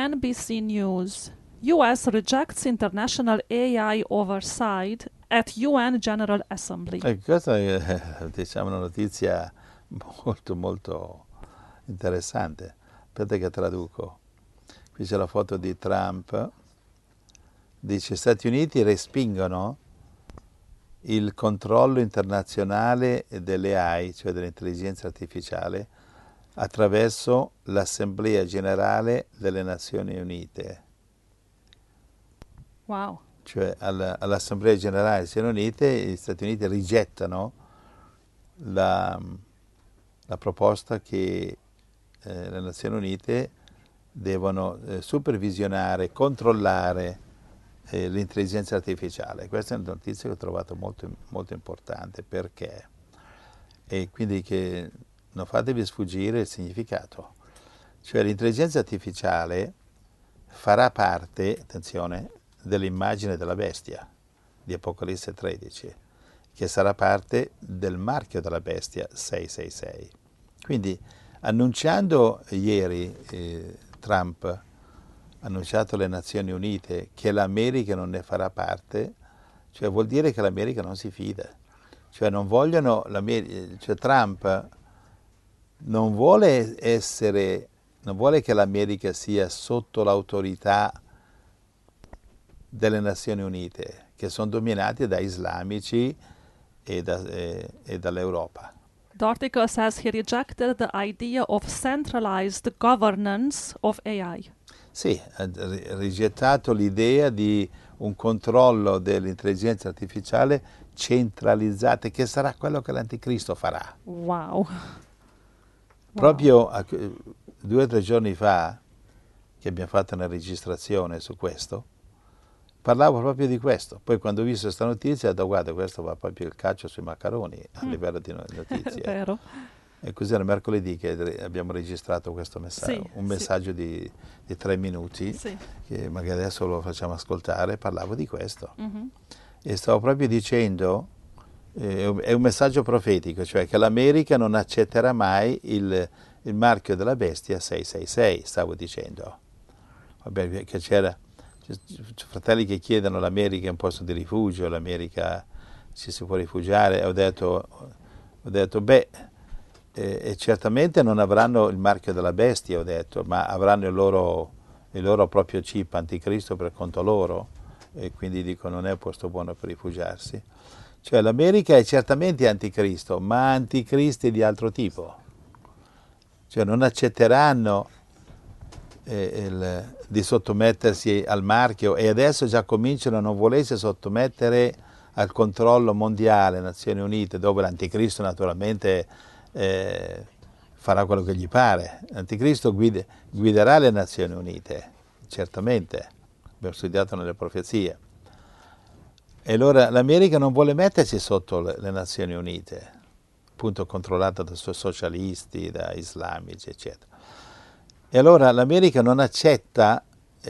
NBC News. US rejects international AI oversight at UN General Assembly. Questa è, diciamo, una notizia molto molto interessante. Aspetta che traduco. Qui c'è la foto di Trump. Dice: Stati Uniti respingono il controllo internazionale delle AI, cioè dell'intelligenza artificiale, attraverso l'Assemblea Generale delle Nazioni Unite. Wow. Cioè all'Assemblea Generale delle Nazioni Unite gli Stati Uniti rigettano la proposta che le Nazioni Unite devono supervisionare, controllare l'intelligenza artificiale. Questa è una notizia che ho trovato molto, molto importante, perché e quindi che non fatevi sfuggire il significato. Cioè l'intelligenza artificiale farà parte, attenzione, dell'immagine della bestia di Apocalisse 13, che sarà parte del marchio della bestia 666. Quindi annunciando ieri Trump ha annunciato alle Nazioni Unite che l'America non ne farà parte, cioè vuol dire che l'America non si fida. Cioè non vogliono cioè Trump non vuole che l'America sia sotto l'autorità delle Nazioni Unite, che sono dominati da islamici e dall'Europa. The article says he rejected the idea of centralized governance of AI. Sì, ha rigettato l'idea di un controllo dell'intelligenza artificiale centralizzata, che sarà quello che l'Anticristo farà. Wow. Proprio 2 o 3 giorni fa, che abbiamo fatto una registrazione su questo, parlavo proprio di questo. Poi quando ho visto questa notizia ho detto: guarda, questo va proprio il calcio sui maccheroni a livello di notizie. Vero. E così era mercoledì che abbiamo registrato questo messaggio, Sì, un messaggio di 3 minuti, sì, che magari adesso lo facciamo ascoltare. Parlavo di questo. mm-hmm. E stavo proprio dicendo, è un messaggio profetico, cioè che l'America non accetterà mai il marchio della bestia 666, stavo dicendo. Vabbè, che c'è fratelli che chiedono l'America è un posto di rifugio, l'America ci si può rifugiare. Ho detto beh, e certamente non avranno il marchio della bestia, ho detto, ma avranno il loro proprio chip anticristo per conto loro, e quindi dico non è un posto buono per rifugiarsi. Cioè l'America è certamente anticristo, ma anticristi di altro tipo. Cioè non accetteranno di sottomettersi al marchio, e adesso già cominciano a non volersi sottomettere al controllo mondiale, Nazioni Unite, dove l'anticristo naturalmente farà quello che gli pare. L'anticristo guiderà le Nazioni Unite, certamente, abbiamo studiato nelle profezie. E allora l'America non vuole mettersi sotto le Nazioni Unite, appunto controllata da socialisti, da islamici, eccetera. E allora l'America non accetta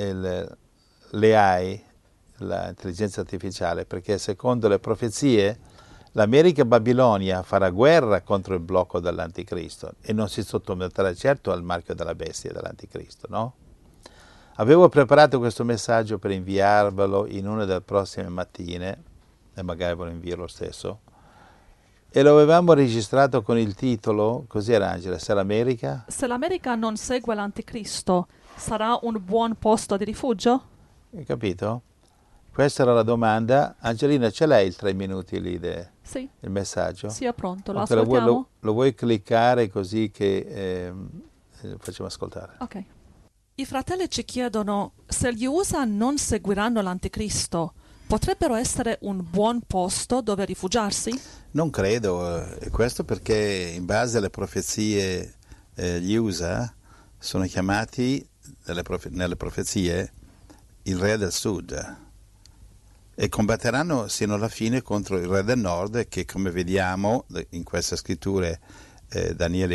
l'AI, l'intelligenza artificiale, perché secondo le profezie l'America Babilonia farà guerra contro il blocco dell'Anticristo e non si sottometterà certo al marchio della bestia dell'Anticristo, no? Avevo preparato questo messaggio per inviarvelo in una delle prossime mattine, e magari ve lo invio lo stesso, e lo avevamo registrato con il titolo, cos'era Angela, se l'America? Se l'America non segue l'Anticristo, sarà un buon posto di rifugio? Hai capito? Questa era la domanda. Angelina, ce l'hai il 3 minuti lì Sì. il messaggio? Sia pronto, lo Ok, ascoltiamo? lo vuoi cliccare così che facciamo ascoltare? Ok. I fratelli ci chiedono se gli USA non seguiranno l'Anticristo, potrebbero essere un buon posto dove rifugiarsi? Non credo, questo perché in base alle profezie gli USA sono chiamati nelle profezie il re del sud e combatteranno sino alla fine contro il re del nord, che come vediamo in queste scritture Daniele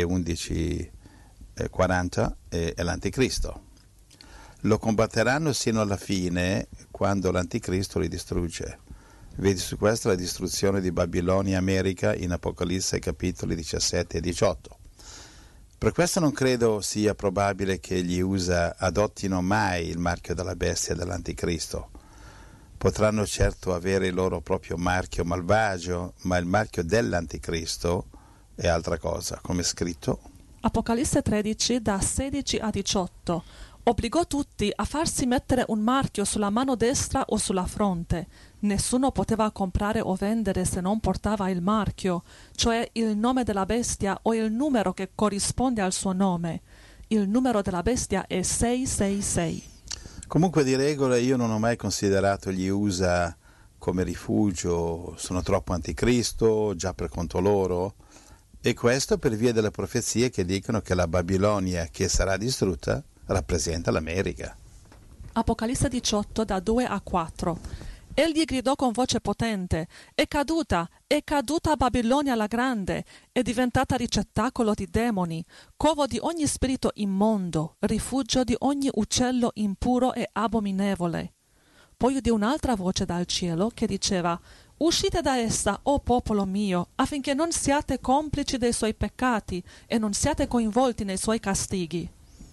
11:40 è l'Anticristo. Lo combatteranno sino alla fine, quando l'Anticristo li distrugge. Vedi su questo la distruzione di Babilonia e America in Apocalisse capitoli 17 e 18. Per questo non credo sia probabile che gli USA adottino mai il marchio della bestia dell'anticristo. Potranno certo avere il loro proprio marchio malvagio, ma il marchio dell'anticristo è altra cosa, come è scritto. Apocalisse 13, da 16 a 18. Obbligò tutti a farsi mettere un marchio sulla mano destra o sulla fronte. Nessuno poteva comprare o vendere se non portava il marchio, cioè il nome della bestia o il numero che corrisponde al suo nome. Il numero della bestia è 666. Comunque di regola io non ho mai considerato gli USA come rifugio, sono troppo anticristo, già per conto loro, e questo per via delle profezie che dicono che la Babilonia che sarà distrutta rappresenta l'America. Apocalisse 18, da 2 a 4. Egli gridò con voce potente: è caduta Babilonia la grande, è diventata ricettacolo di demoni, covo di ogni spirito immondo, rifugio di ogni uccello impuro e abominevole. Poi udì un'altra voce dal cielo che diceva: uscite da essa, o popolo mio, affinché non siate complici dei suoi peccati e non siate coinvolti nei suoi castighi.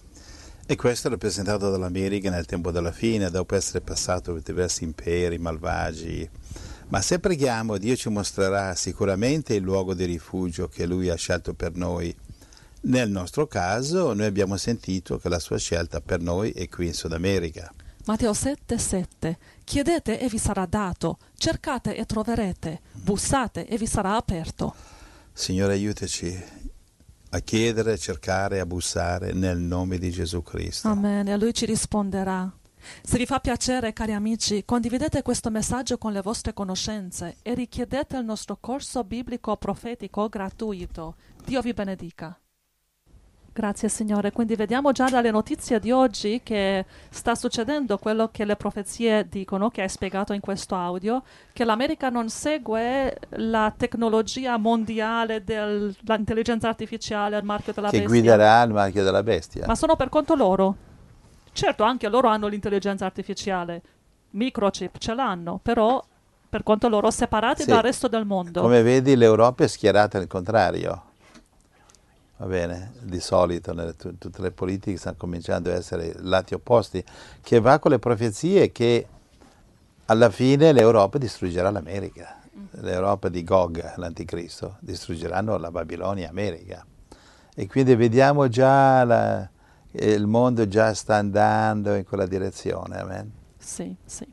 E questo è rappresentato dall'America nel tempo della fine, dopo essere passato per diversi imperi malvagi. Ma se preghiamo, Dio ci mostrerà sicuramente il luogo di rifugio che Lui ha scelto per noi. Nel nostro caso, noi abbiamo sentito che la sua scelta per noi è qui in Sud America. Matteo 7,7. Chiedete e vi sarà dato, cercate e troverete, bussate e vi sarà aperto. Signore, aiutaci a chiedere, a cercare, a bussare nel nome di Gesù Cristo. Amen, e Lui ci risponderà. Se vi fa piacere, cari amici, condividete questo messaggio con le vostre conoscenze e richiedete il nostro corso biblico profetico gratuito. Dio vi benedica. Grazie Signore, quindi vediamo già dalle notizie di oggi che sta succedendo quello che le profezie dicono, che hai spiegato in questo audio, che l'America non segue la tecnologia mondiale dell'intelligenza artificiale, il marchio della Che bestia. guiderà il marchio della bestia. Ma sono per conto loro. Certo, anche loro hanno l'intelligenza artificiale, microchip ce l'hanno, però per conto loro separati Sì. dal resto del mondo. Come vedi, l'Europa è schierata al contrario. Va bene, di solito tutte le politiche stanno cominciando a essere lati opposti, che va con le profezie che alla fine l'Europa distruggerà l'America. L'Europa di Gog, l'anticristo, distruggeranno la Babilonia, America. E quindi vediamo già il mondo già sta andando in quella direzione. Amen. Sì, sì.